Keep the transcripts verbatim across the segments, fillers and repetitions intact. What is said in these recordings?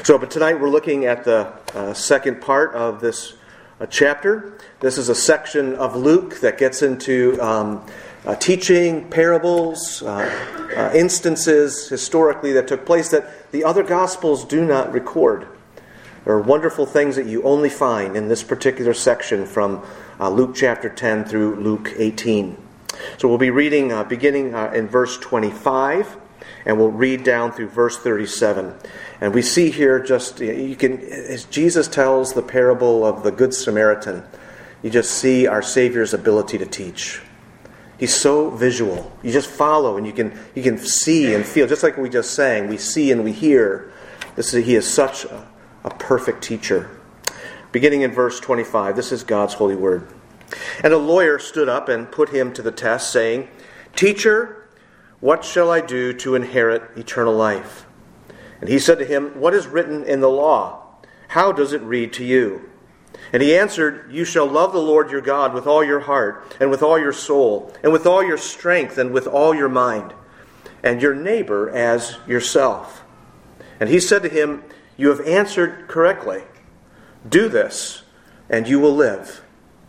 So, but tonight we're looking at the uh, second part of this uh, chapter. This is a section of Luke that gets into um, uh, teaching, parables, uh, uh, instances historically that took place that the other Gospels do not record. There are wonderful things that you only find in this particular section from uh, Luke chapter ten through Luke eighteen. So we'll be reading uh, beginning uh, in verse twenty-five, and we'll read down through verse thirty-seven. And we see here just, you can, as Jesus tells the parable of the Good Samaritan, you just see our Savior's ability to teach. He's so visual. You just follow and you can you can see and feel, just like we just sang, we see and we hear. This is, he is such a, a perfect teacher. Beginning in verse twenty-five, this is God's holy word. And a lawyer stood up and put him to the test, saying, "Teacher, what shall I do to inherit eternal life?" And he said to him, "What is written in the law? How does it read to you?" And he answered, "You shall love the Lord your God with all your heart, and with all your soul, and with all your strength, and with all your mind, and your neighbor as yourself." And he said to him, "You have answered correctly. Do this, and you will live."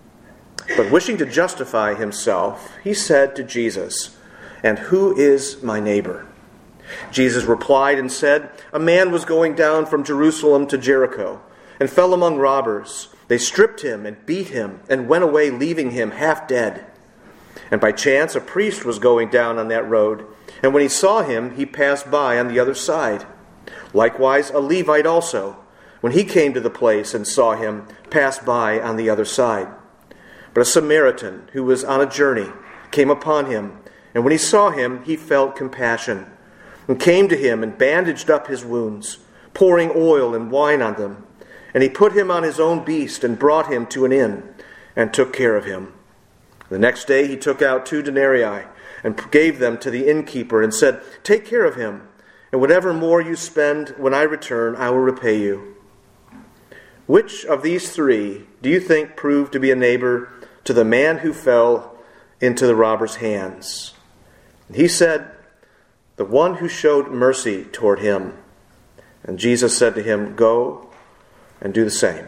But wishing to justify himself, he said to Jesus, "And who is my neighbor?" Jesus replied and said, "A man was going down from Jerusalem to Jericho, and fell among robbers. They stripped him and beat him, and went away, leaving him half dead. And by chance a priest was going down on that road, and when he saw him, he passed by on the other side. Likewise a Levite also, when he came to the place and saw him, passed by on the other side. But a Samaritan, who was on a journey, came upon him, and when he saw him, he felt compassion, and came to him and bandaged up his wounds, pouring oil and wine on them. And he put him on his own beast and brought him to an inn, and took care of him. The next day he took out two denarii, and gave them to the innkeeper, and said, 'Take care of him, and whatever more you spend, when I return, I will repay you.' Which of these three do you think proved to be a neighbor to the man who fell into the robber's hands?" And he said, "The one who showed mercy toward him." And Jesus said to him, "Go and do the same."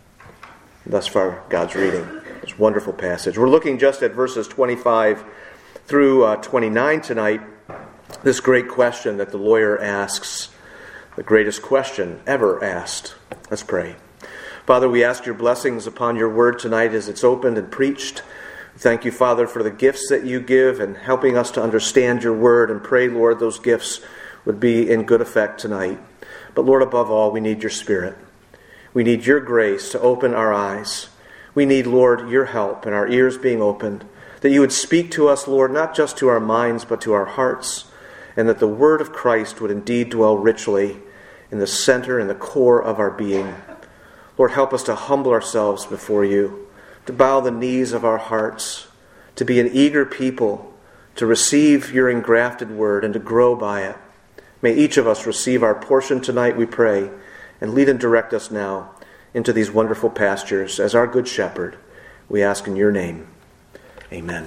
Thus far, God's reading. This wonderful passage. We're looking just at verses twenty-five through uh, twenty-nine tonight. This great question that the lawyer asks, the greatest question ever asked. Let's pray. Father, we ask your blessings upon your word tonight as it's opened and preached. Thank you, Father, for the gifts that you give and helping us to understand your word, and pray, Lord, those gifts would be in good effect tonight. But Lord, above all, we need your Spirit. We need your grace to open our eyes. We need, Lord, your help and our ears being opened, that you would speak to us, Lord, not just to our minds, but to our hearts, and that the word of Christ would indeed dwell richly in the center and the core of our being. Lord, help us to humble ourselves before you, to bow the knees of our hearts, to be an eager people, to receive your engrafted word and to grow by it. May each of us receive our portion tonight, we pray, and lead and direct us now into these wonderful pastures as our good shepherd. We ask in your name. Amen.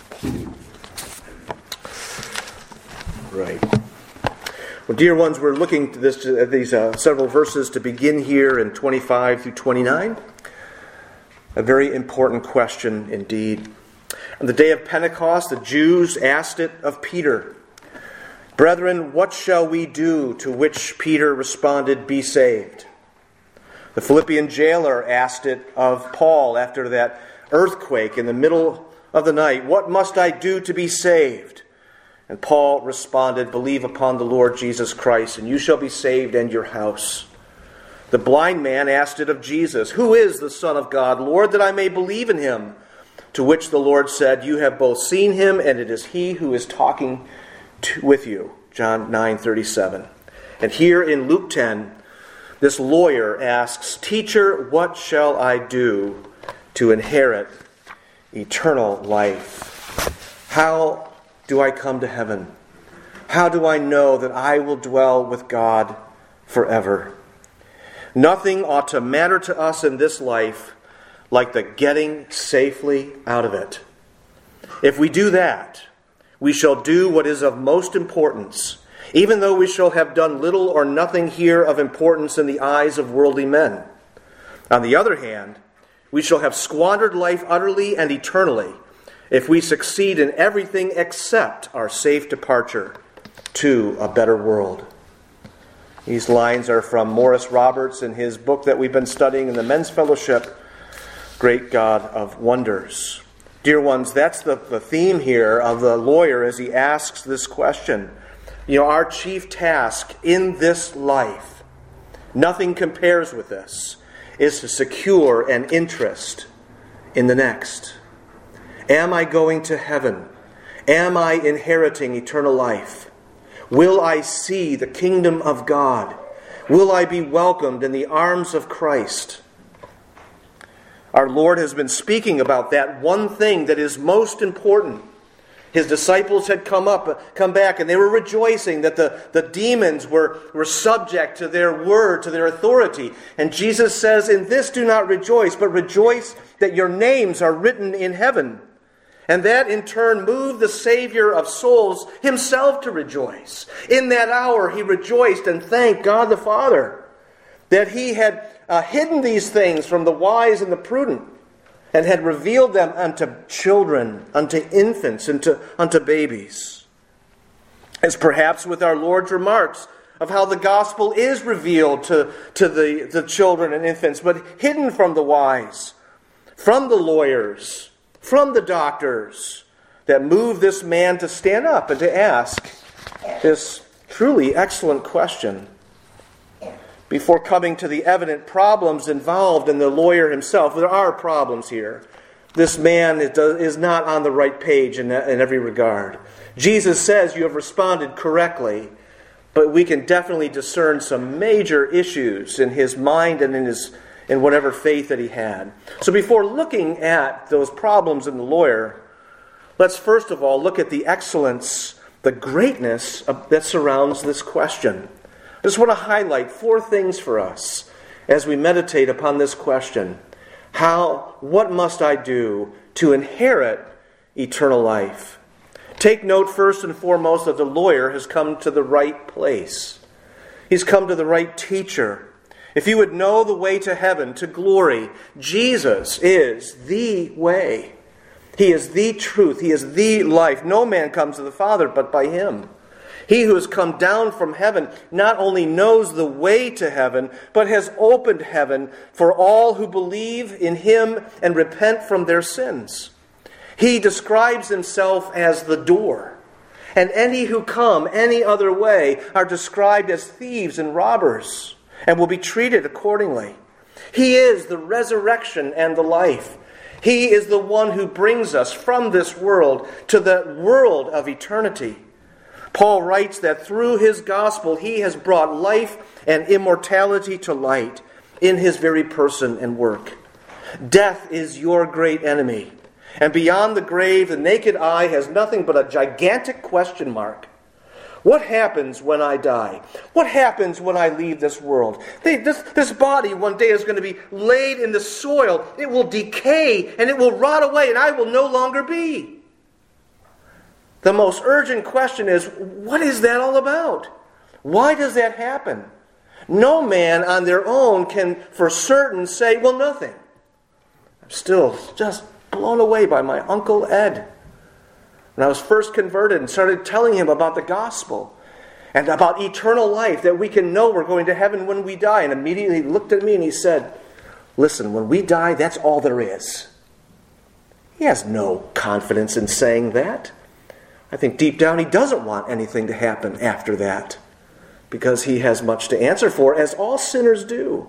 Right. Well, dear ones, we're looking to this, at these uh, several verses to begin here in twenty-five through twenty-nine. A very important question indeed. On the day of Pentecost, the Jews asked it of Peter. "Brethren, what shall we do?" To which Peter responded, "Be saved." The Philippian jailer asked it of Paul after that earthquake in the middle of the night. "What must I do to be saved?" And Paul responded, "Believe upon the Lord Jesus Christ, and you shall be saved and your house." The blind man asked it of Jesus, "Who is the Son of God, Lord, that I may believe in him?" To which the Lord said, "You have both seen him, and it is he who is talking to, with you." John nine thirty-seven. And here in Luke ten, this lawyer asks, "Teacher, what shall I do to inherit eternal life? How do I come to heaven? How do I know that I will dwell with God forever?" Nothing ought to matter to us in this life like the getting safely out of it. If we do that, we shall do what is of most importance even though we shall have done little or nothing here of importance in the eyes of worldly men. On the other hand, we shall have squandered life utterly and eternally if we succeed in everything except our safe departure to a better world. These lines are from Morris Roberts in his book that we've been studying in the Men's Fellowship, Great God of Wonders. Dear ones, that's the, the theme here of the lawyer as he asks this question. You know, our chief task in this life, nothing compares with this, is to secure an interest in the next. Am I going to heaven? Am I inheriting eternal life? Will I see the kingdom of God? Will I be welcomed in the arms of Christ? Our Lord has been speaking about that one thing that is most important. His disciples had come up, come back, and they were rejoicing that the, the demons were, were subject to their word, to their authority. And Jesus says, in this do not rejoice, but rejoice that your names are written in heaven. And that in turn moved the Savior of souls himself to rejoice. In that hour he rejoiced and thanked God the Father that he had uh, hidden these things from the wise and the prudent and had revealed them unto children, unto infants, and to, unto babies. As perhaps with our Lord's remarks of how the gospel is revealed to, to the, the children and infants, but hidden from the wise, from the lawyers, from the doctors, that move this man to stand up and to ask this truly excellent question before coming to the evident problems involved in the lawyer himself. There are problems here. This man is not on the right page in every regard. Jesus says you have responded correctly, but we can definitely discern some major issues in his mind and in his in whatever faith that he had. So before looking at those problems in the lawyer, let's first of all look at the excellence, the greatness of, that surrounds this question. I just want to highlight four things for us as we meditate upon this question. How, what must I do to inherit eternal life? Take note first and foremost that the lawyer has come to the right place. He's come to the right teacher. If you would know the way to heaven, to glory, Jesus is the way. He is the truth. He is the life. No man comes to the Father but by him. He who has come down from heaven not only knows the way to heaven, but has opened heaven for all who believe in him and repent from their sins. He describes himself as the door. And any who come any other way are described as thieves and robbers, and will be treated accordingly. He is the resurrection and the life. He is the one who brings us from this world to the world of eternity. Paul writes that through his gospel he has brought life and immortality to light in his very person and work. Death is your great enemy. And beyond the grave, the naked eye has nothing but a gigantic question mark. What happens when I die? What happens when I leave this world? They, this, this body one day is going to be laid in the soil. It will decay and it will rot away and I will no longer be. The most urgent question is, what is that all about? Why does that happen? No man on their own can for certain say, well, nothing. I'm still just blown away by my Uncle Ed. When I was first converted and started telling him about the gospel and about eternal life, that we can know we're going to heaven when we die. And immediately he looked at me and he said, listen, when we die, that's all there is. He has no confidence in saying that. I think deep down he doesn't want anything to happen after that because he has much to answer for, as all sinners do.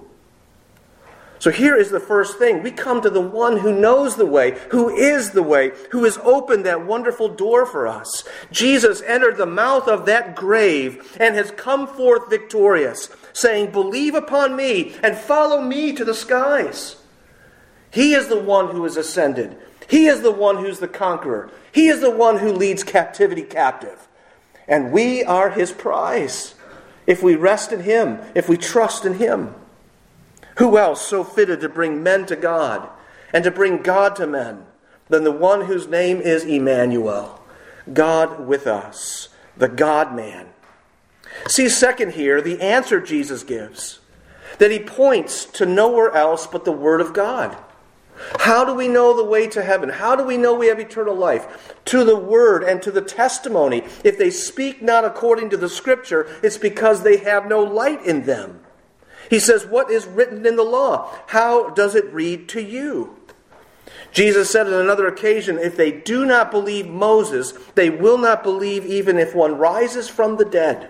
So here is the first thing. We come to the one who knows the way, who is the way, who has opened that wonderful door for us. Jesus entered the mouth of that grave and has come forth victorious, saying, believe upon me and follow me to the skies. He is the one who has ascended. He is the one who's the conqueror. He is the one who leads captivity captive. And we are his prize if we rest in him, if we trust in him. Who else so fitted to bring men to God and to bring God to men than the one whose name is Emmanuel, God with us, the God-man. See, second here, the answer Jesus gives, that he points to nowhere else but the Word of God. How do we know the way to heaven? How do we know we have eternal life? To the Word and to the testimony. If they speak not according to the Scripture, it's because they have no light in them. He says, what is written in the law? How does it read to you? Jesus said on another occasion, if they do not believe Moses, they will not believe even if one rises from the dead.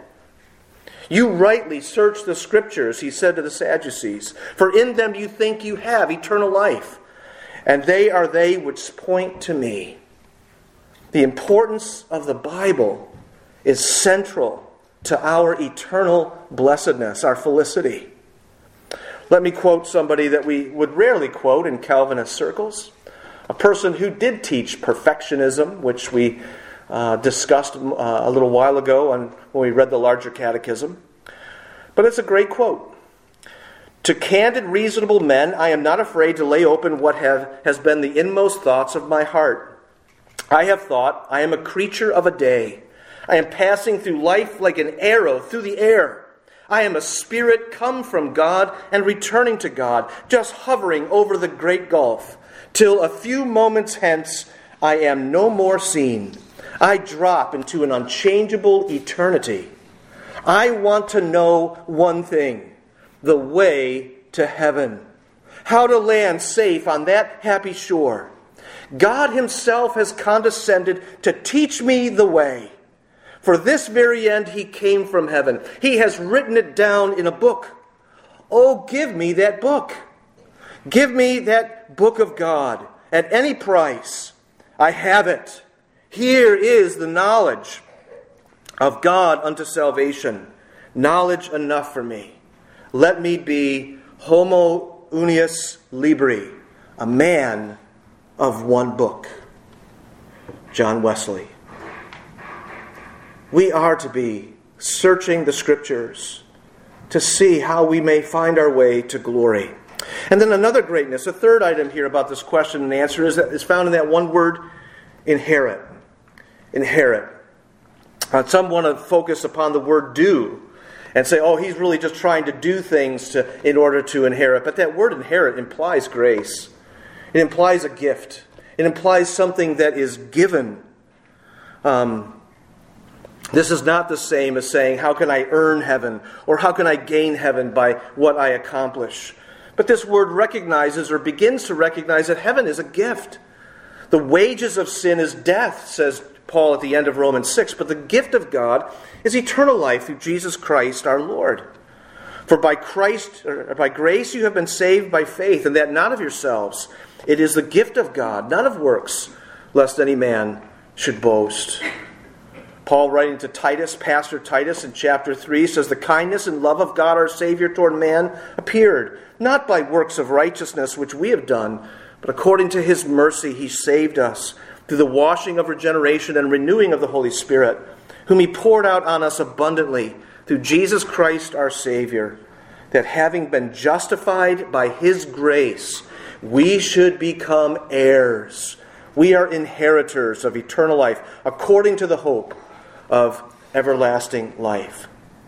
You rightly search the Scriptures, he said to the Sadducees, for in them you think you have eternal life, and they are they which point to me. The importance of the Bible is central to our eternal blessedness, our felicity. Let me quote somebody that we would rarely quote in Calvinist circles, a person who did teach perfectionism, which we uh, discussed uh, a little while ago on, when we read the larger catechism. But it's a great quote. To candid, reasonable men, I am not afraid to lay open what have, has been the inmost thoughts of my heart. I have thought, I am a creature of a day. I am passing through life like an arrow through the air. I am a spirit come from God and returning to God, just hovering over the great gulf, till a few moments hence I am no more seen. I drop into an unchangeable eternity. I want to know one thing, the way to heaven. How to land safe on that happy shore. God himself has condescended to teach me the way. For this very end he came from heaven. He has written it down in a book. Oh, give me that book. Give me that book of God at any price. I have it. Here is the knowledge of God unto salvation. Knowledge enough for me. Let me be homo unius libri, a man of one book. John Wesley. We are to be searching the Scriptures to see how we may find our way to glory. And then another greatness, a third item here about this question and answer is, that is found in that one word, inherit. Inherit. Uh, some want to focus upon the word do and say, oh, he's really just trying to do things to, in order to inherit. But that word inherit implies grace. It implies a gift. It implies something that is given. Um, this is not the same as saying, how can I earn heaven? Or how can I gain heaven by what I accomplish? But this word recognizes or begins to recognize that heaven is a gift. The wages of sin is death, says Paul at the end of Romans six. But the gift of God is eternal life through Jesus Christ our Lord. For by Christ, or by grace you have been saved by faith, and that not of yourselves. It is the gift of God, not of works, lest any man should boast. Paul, writing to Titus, Pastor Titus, in chapter three, says, the kindness and love of God our Savior toward man appeared, not by works of righteousness which we have done, but according to his mercy he saved us, through the washing of regeneration and renewing of the Holy Spirit, whom he poured out on us abundantly through Jesus Christ our Savior, that having been justified by his grace, we should become heirs. We are inheritors of eternal life, according to the hope of everlasting life.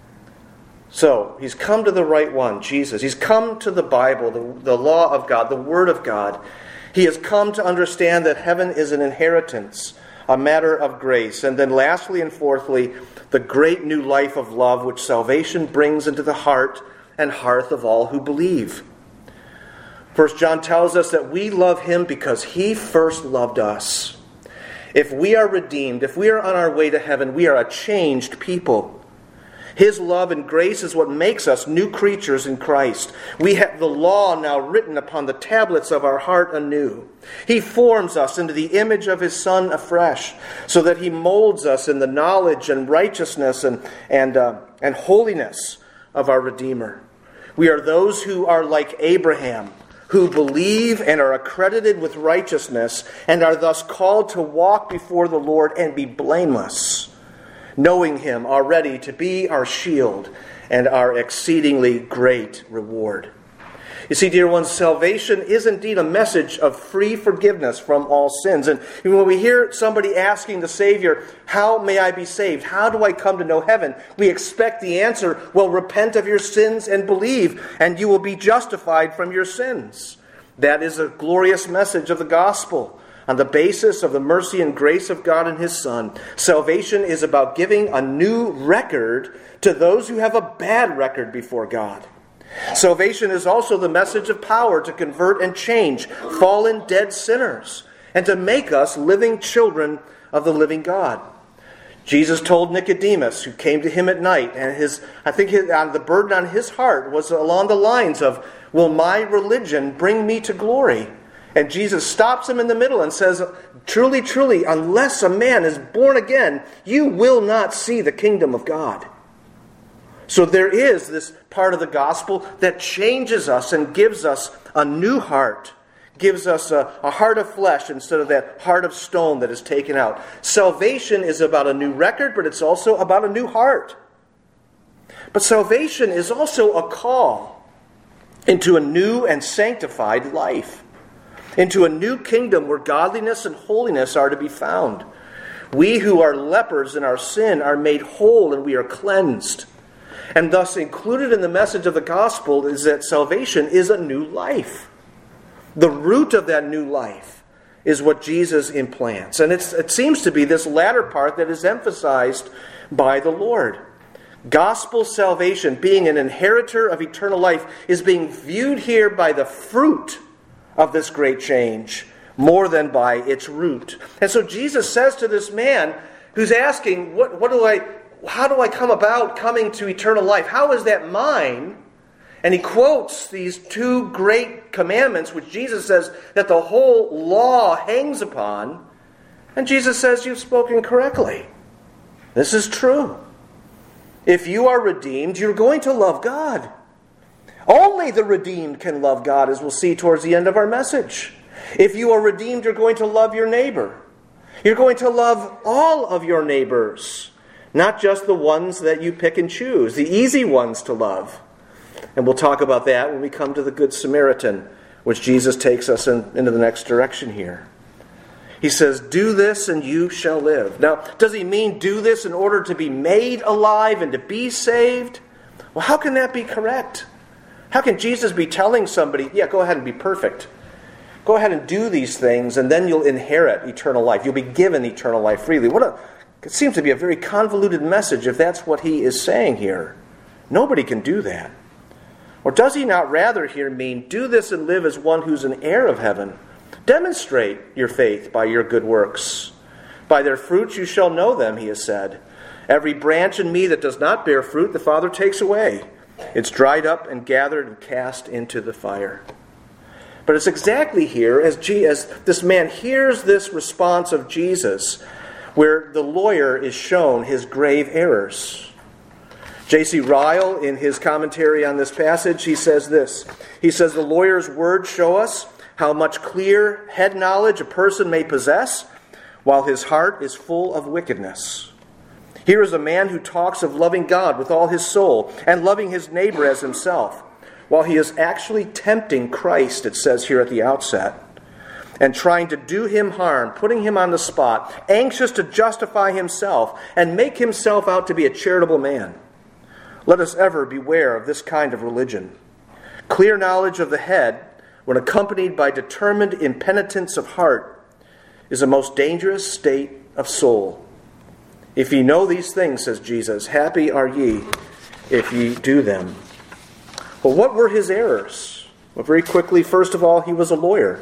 So, he's come to the right one, Jesus. He's come to the Bible, the, the law of God, the Word of God. He has come to understand that heaven is an inheritance, a matter of grace. And then lastly and fourthly, the great new life of love which salvation brings into the heart and hearth of all who believe. First John tells us that we love him because he first loved us. If we are redeemed, if we are on our way to heaven, we are a changed people. His love and grace is what makes us new creatures in Christ. We have the law now written upon the tablets of our heart anew. He forms us into the image of his Son afresh, so that he molds us in the knowledge and righteousness and, and, uh, and holiness of our Redeemer. We are those who are like Abraham, who believe and are accredited with righteousness, and are thus called to walk before the Lord and be blameless, knowing him already to be our shield and our exceedingly great reward. You see, dear ones, salvation is indeed a message of free forgiveness from all sins. And when we hear somebody asking the Savior, how may I be saved? How do I come to know heaven? We expect the answer, well, repent of your sins and believe, and you will be justified from your sins. That is a glorious message of the gospel on the basis of the mercy and grace of God and His Son. Salvation is about giving a new record to those who have a bad record before God. Salvation is also the message of power to convert and change fallen, dead sinners and to make us living children of the living God. Jesus told Nicodemus, who came to Him at night, and his I think his, uh, the burden on his heart was along the lines of, will my religion bring me to glory? And Jesus stops him in the middle and says, truly, truly, unless a man is born again, you will not see the kingdom of God. So there is this part of the gospel that changes us and gives us a new heart, gives us a, a heart of flesh instead of that heart of stone that is taken out. Salvation is about a new record, but it's also about a new heart. But salvation is also a call into a new and sanctified life, into a new kingdom where godliness and holiness are to be found. We who are lepers in our sin are made whole and we are cleansed. And thus included in the message of the gospel is that salvation is a new life. The root of that new life is what Jesus implants. And it's, it seems to be this latter part that is emphasized by the Lord. Gospel salvation, being an inheritor of eternal life, is being viewed here by the fruit of this great change more than by its root. And so Jesus says to this man who's asking, what, what do I... How do I come about coming to eternal life? How is that mine? And he quotes these two great commandments, which Jesus says that the whole law hangs upon. And Jesus says, you've spoken correctly. This is true. If you are redeemed, you're going to love God. Only the redeemed can love God, as we'll see towards the end of our message. If you are redeemed, you're going to love your neighbor. You're going to love all of your neighbors. Not just the ones that you pick and choose, the easy ones to love. And we'll talk about that when we come to the Good Samaritan, which Jesus takes us in, into the next direction here. He says, do this and you shall live. Now, does he mean do this in order to be made alive and to be saved? Well, how can that be correct? How can Jesus be telling somebody, yeah, go ahead and be perfect. Go ahead and do these things and then you'll inherit eternal life. You'll be given eternal life freely. What a It seems to be a very convoluted message if that's what he is saying here. Nobody can do that. Or does he not rather here mean, do this and live as one who's an heir of heaven? Demonstrate your faith by your good works. By their fruits you shall know them, he has said. Every branch in me that does not bear fruit, the Father takes away. It's dried up and gathered and cast into the fire. But it's exactly here, as, G- as this man hears this response of Jesus, where the lawyer is shown his grave errors. J C Ryle, in his commentary on this passage, he says this. He says, the lawyer's words show us how much clear head knowledge a person may possess while his heart is full of wickedness. Here is a man who talks of loving God with all his soul and loving his neighbor as himself, while he is actually tempting Christ, it says here at the outset, and trying to do him harm, putting him on the spot, anxious to justify himself and make himself out to be a charitable man. Let us ever beware of this kind of religion. Clear knowledge of the head, when accompanied by determined impenitence of heart, is a most dangerous state of soul. If ye know these things, says Jesus, happy are ye if ye do them. Well, what were his errors? Well, very quickly, first of all, he was a lawyer.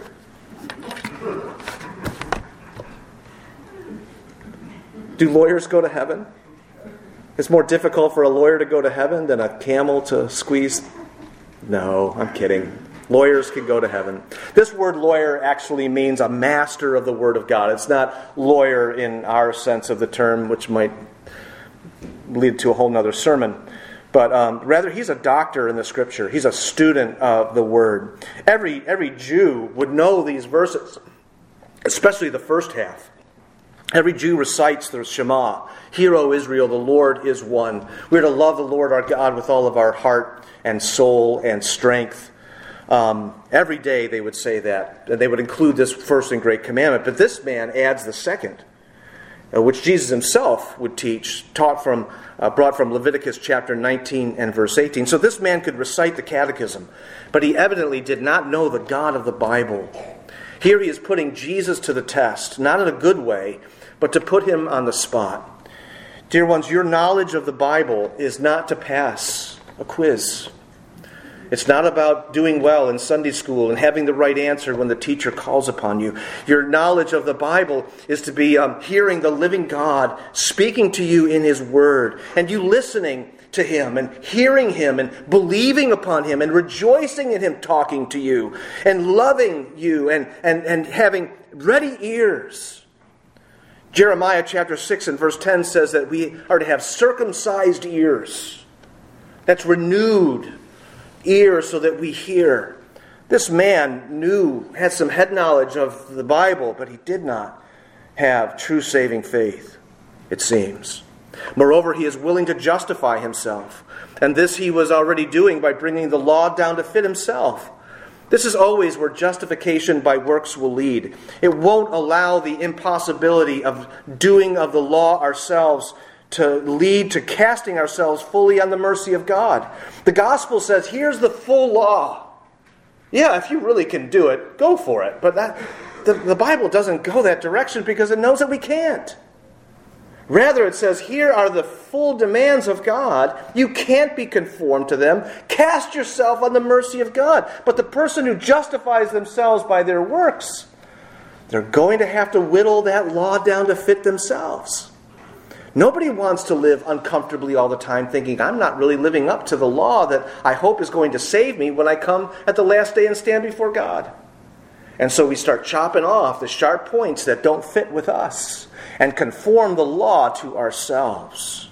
Do lawyers go to heaven? It's more difficult for a lawyer to go to heaven than a camel to squeeze. No, I'm kidding. Lawyers can go to heaven. This word lawyer actually means a master of the Word of God. It's not lawyer in our sense of the term, which might lead to a whole nother sermon. But um, rather, he's a doctor in the Scripture. He's a student of the Word. Every, every Jew would know these verses, especially the first half. Every Jew recites the Shema. Hear, O Israel, the Lord is one. We're to love the Lord our God with all of our heart and soul and strength. Um, every day they would say that, and they would include this first and great commandment. But this man adds the second, uh, which Jesus himself would teach, taught from, uh, brought from Leviticus chapter nineteen and verse eighteen. So this man could recite the catechism, but he evidently did not know the God of the Bible. Here he is putting Jesus to the test, not in a good way, but to put him on the spot. Dear ones, your knowledge of the Bible is not to pass a quiz. It's not about doing well in Sunday school and having the right answer when the teacher calls upon you. Your knowledge of the Bible is to be um, hearing the living God speaking to you in His Word, and you listening to Him and hearing Him and believing upon Him and rejoicing in Him talking to you and loving you and, and, and having ready ears. Jeremiah chapter six and verse ten says that we are to have circumcised ears. That's renewed ears so that we hear. This man knew, had some head knowledge of the Bible, but he did not have true saving faith, it seems. Moreover, he is willing to justify himself. And this he was already doing by bringing the law down to fit himself. This is always where justification by works will lead. It won't allow the impossibility of doing of the law ourselves to lead to casting ourselves fully on the mercy of God. The gospel says, here's the full law. Yeah, if you really can do it, go for it. But that, the, the Bible doesn't go that direction because it knows that we can't. Rather, it says, here are the full demands of God. You can't be conformed to them. Cast yourself on the mercy of God. But the person who justifies themselves by their works, they're going to have to whittle that law down to fit themselves. Nobody wants to live uncomfortably all the time thinking, I'm not really living up to the law that I hope is going to save me when I come at the last day and stand before God. And so we start chopping off the sharp points that don't fit with us and conform the law to ourselves.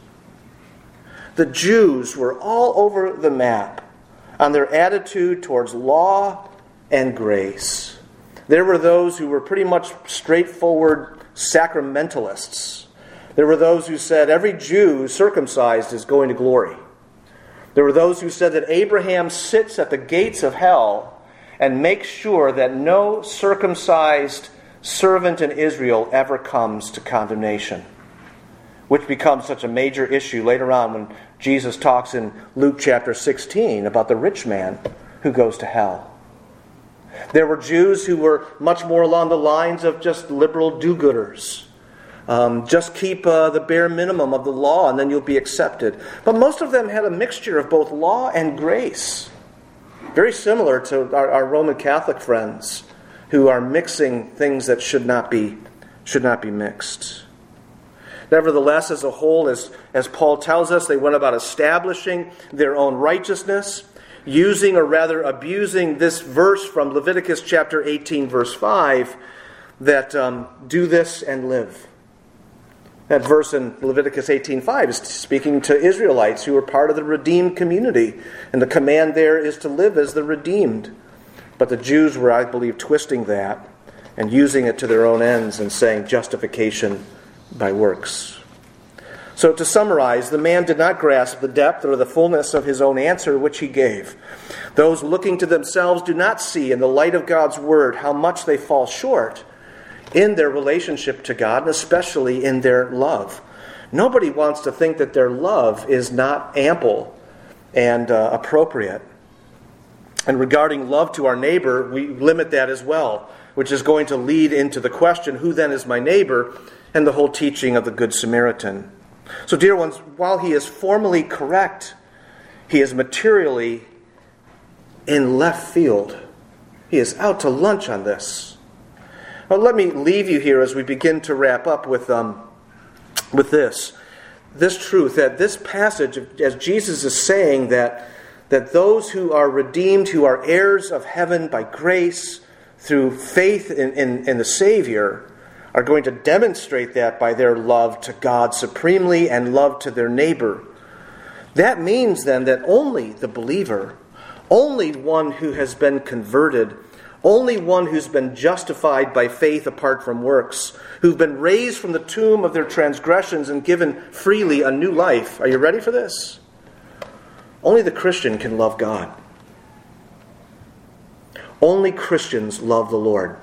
The Jews were all over the map on their attitude towards law and grace. There were those who were pretty much straightforward sacramentalists. There were those who said every Jew circumcised is going to glory. There were those who said that Abraham sits at the gates of hell and makes sure that no circumcised servant in Israel ever comes to condemnation, which becomes such a major issue later on when Jesus talks in Luke chapter sixteen about the rich man who goes to hell. There were Jews who were much more along the lines of just liberal do-gooders. Um, just keep uh, the bare minimum of the law and then you'll be accepted. But most of them had a mixture of both law and grace. Very similar to our, our Roman Catholic friends who are mixing things that should not be, should not be mixed. Nevertheless, as a whole, as, as Paul tells us, they went about establishing their own righteousness, using or rather abusing this verse from Leviticus chapter eighteen, verse five, that um, do this and live. That verse in Leviticus eighteen five is speaking to Israelites who are part of the redeemed community. And the command there is to live as the redeemed. But the Jews were, I believe, twisting that and using it to their own ends and saying justification by works. So to summarize, the man did not grasp the depth or the fullness of his own answer which he gave. Those looking to themselves do not see in the light of God's word how much they fall short in their relationship to God, and especially in their love. Nobody wants to think that their love is not ample and uh, appropriate. And regarding love to our neighbor, we limit that as well, which is going to lead into the question, who then is my neighbor, and the whole teaching of the Good Samaritan. So, dear ones, while he is formally correct, he is materially in left field. He is out to lunch on this. Well, let me leave you here as we begin to wrap up with um, with this. This truth, that this passage, as Jesus is saying that, that those who are redeemed, who are heirs of heaven by grace, through faith in, in, in the Savior, are going to demonstrate that by their love to God supremely and love to their neighbor. That means then that only the believer, only one who has been converted, only one who's been justified by faith apart from works, who've been raised from the tomb of their transgressions and given freely a new life. Are you ready for this? Only the Christian can love God. Only Christians love the Lord.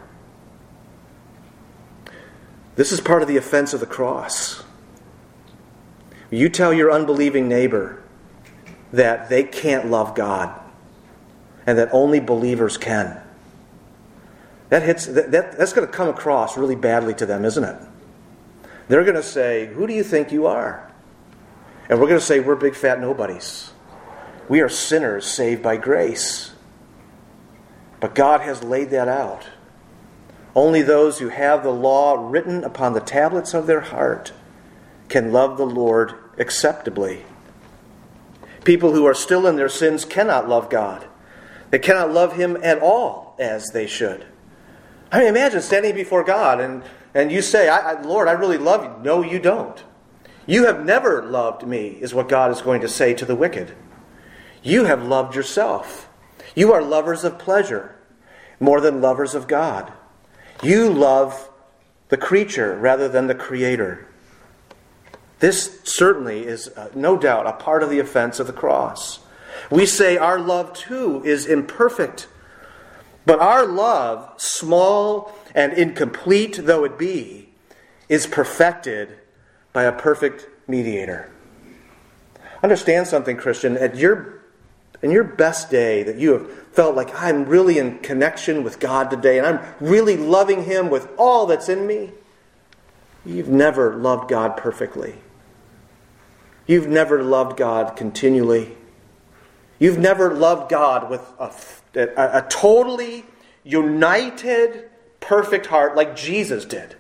This is part of the offense of the cross. You tell your unbelieving neighbor that they can't love God and that only believers can. That hits that, that that's going to come across really badly to them, isn't it? They're going to say, "Who do you think you are?" And we're going to say, "We're big fat nobodies. We are sinners saved by grace." But God has laid that out. Only those who have the law written upon the tablets of their heart can love the Lord acceptably. People who are still in their sins cannot love God. They cannot love Him at all as they should. I mean, imagine standing before God and, and you say, I, I, Lord, I really love you. No, you don't. You have never loved me, is what God is going to say to the wicked. You have loved yourself. You are lovers of pleasure more than lovers of God. You love the creature rather than the Creator. This certainly is, uh, no doubt, a part of the offense of the cross. We say our love too is imperfect. But our love, small and incomplete though it be, is perfected by a perfect mediator. Understand something, Christian. At your, in your best day that you have felt like I'm really in connection with God today and I'm really loving Him with all that's in me, you've never loved God perfectly. You've never loved God continually. You've never loved God with a, a, a totally united, perfect heart like Jesus did.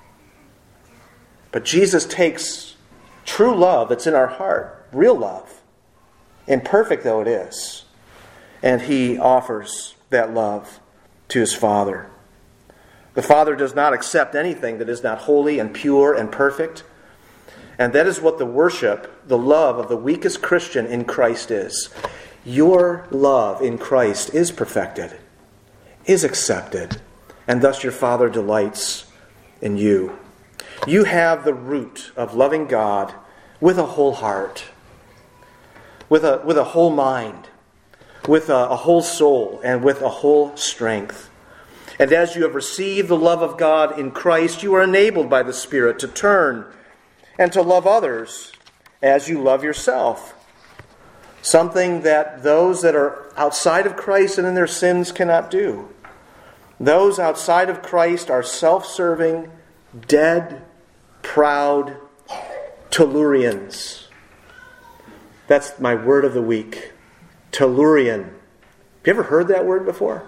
But Jesus takes true love that's in our heart, real love, imperfect though it is, and He offers that love to His Father. The Father does not accept anything that is not holy and pure and perfect. And that is what the worship, the love of the weakest Christian in Christ is. Your love in Christ is perfected, is accepted, and thus your Father delights in you. You have the root of loving God with a whole heart, with a, with a whole mind, with a, a whole soul, and with a whole strength. And as you have received the love of God in Christ, you are enabled by the Spirit to turn and to love others as you love yourself. Something that those that are outside of Christ and in their sins cannot do. Those outside of Christ are self-serving, dead, proud Tellurians. That's my word of the week. Tellurian. Have you ever heard that word before?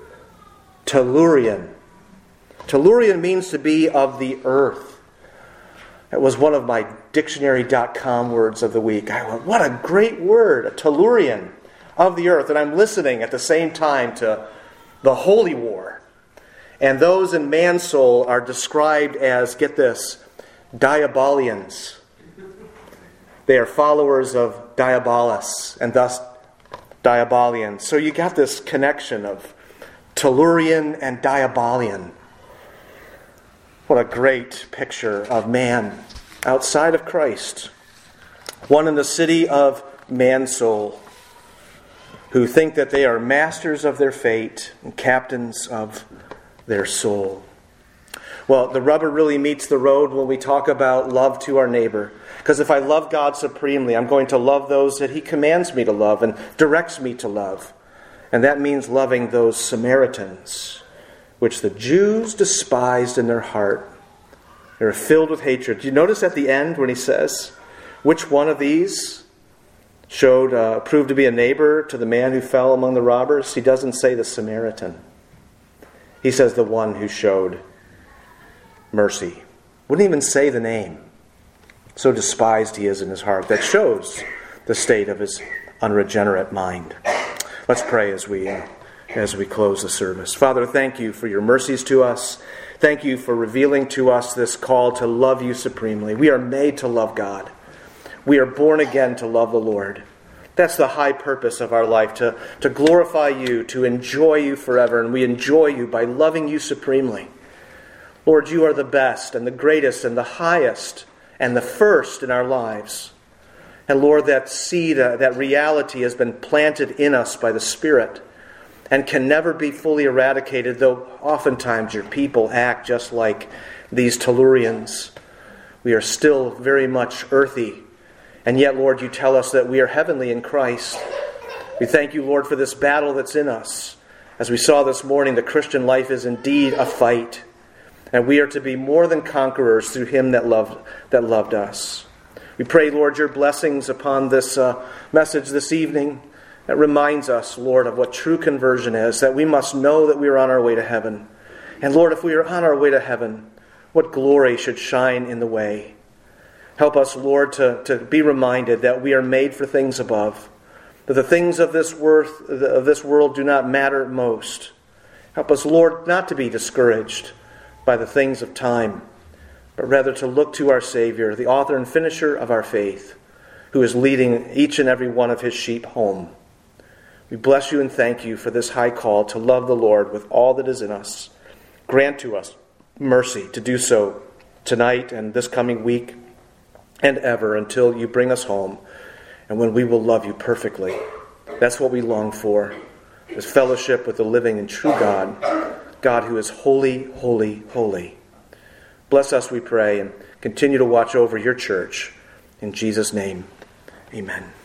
Tellurian. Tellurian means to be of the earth. It was one of my dictionary dot com words of the week. I went, what a great word, a Tellurian, of the earth. And I'm listening at the same time to the Holy War. And those in man's soul are described as, get this, Diabolians. They are followers of Diabolus, and thus Diabolians. So you got this connection of Tellurian and Diabolian. What a great picture of man outside of Christ. One in the city of man's soul, who think that they are masters of their fate and captains of their soul. Well, the rubber really meets the road when we talk about love to our neighbor. Because if I love God supremely, I'm going to love those that He commands me to love and directs me to love. And that means loving those Samaritans, which the Jews despised in their heart. They were filled with hatred. Do you notice at the end when He says, which one of these showed, uh, proved to be a neighbor to the man who fell among the robbers? He doesn't say the Samaritan. He says the one who showed mercy. Wouldn't even say the name. So despised he is in his heart. That shows the state of his unregenerate mind. Let's pray as we uh, as we close the service. Father, thank You for Your mercies to us. Thank You for revealing to us this call to love You supremely. We are made to love God. We are born again to love the Lord. That's the high purpose of our life, to, to glorify You, to enjoy You forever. And we enjoy You by loving You supremely. Lord, You are the best and the greatest and the highest and the first in our lives. And Lord, that seed, uh, that reality has been planted in us by the Spirit. and can never be fully eradicated, though oftentimes your people act just like these Tellurians. We are still very much earthy, and yet, Lord, you tell us that we are heavenly in Christ. We thank you, Lord, for this battle that's in us. As we saw this morning, the Christian life is indeed a fight, and we are to be more than conquerors through him that loved, that loved us. We pray, Lord, your blessings upon this uh, message this evening. That reminds us, Lord, of what true conversion is, that we must know that we are on our way to heaven. And Lord, if we are on our way to heaven, what glory should shine in the way. Help us, Lord, to, to be reminded that we are made for things above, that the things of this worth, of this world do not matter most. Help us, Lord, not to be discouraged by the things of time, but rather to look to our Savior, the author and finisher of our faith, who is leading each and every one of his sheep home. We bless you and thank you for this high call to love the Lord with all that is in us. Grant to us mercy to do so tonight and this coming week and ever until you bring us home, and when we will love you perfectly. That's what we long for, is fellowship with the living and true God, God who is holy, holy, holy. Bless us, we pray, and continue to watch over your church. In Jesus' name, amen.